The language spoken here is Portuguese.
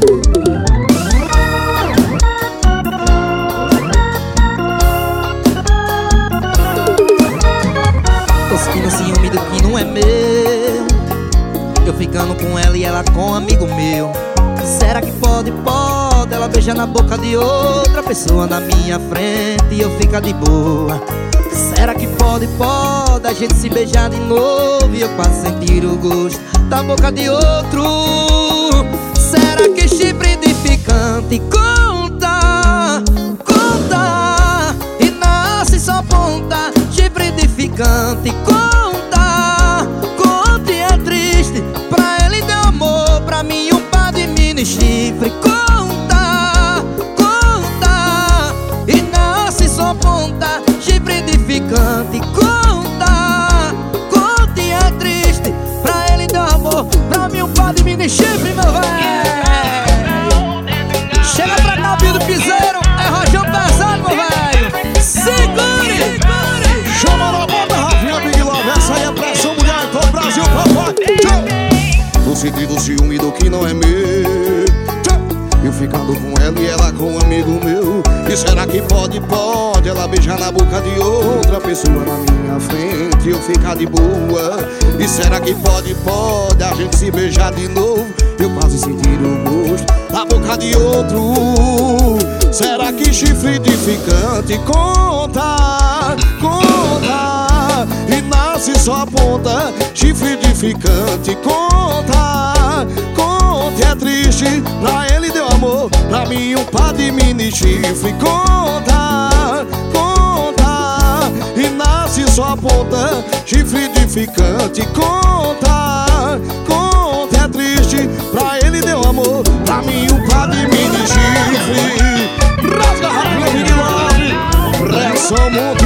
Tô sentindo ciúme do que não é meu, eu ficando com ela e ela com um amigo meu. Será que pode, pode ela beijar na boca de outra pessoa na minha frente e eu ficar de boa? Será que pode, pode a gente se beijar de novo e eu quase sentir o gosto da boca de outro? Será que chifre de ficante conta, conta e nasce só ponta? Chifre de ficante conta, conta e é triste. Pra ele deu amor, pra mim um par de mini chifre. Conta, conta e nasce só ponta. Chifre de ficante conta, conta e é triste. Pra ele deu amor, pra mim um par de mini chifre, meu velho. Chega pra cá, Bill do Piseiro, é rojão pesado, meu velho. Segure! Chama na banda, Rafinha, Big Love. Essa aí é pressão, mulher, todo o Brasil, papai. No sentido ciúme do que não é meu, eu ficando com ela e ela com um amigo meu. E será que pode, pode ela beijar na boca de outra pessoa na minha frente e eu ficar de boa? E será que pode, pode a gente se beijar de novo, eu quase sentir o gosto da boca de outro? Será que chifre de ficante conta, conta e nasce só a ponta? Chifre de ficante conta, conta e é triste. Pra ele deu amor, pra mim um par de mini chifre. Conta, conta e nasce só a ponta. Chifre de ficante conta, conta e é triste. Pra ele deu amor, pra mim um par de mini chifre. Rasga, Rafinha, Big Love. Pressão, mundo.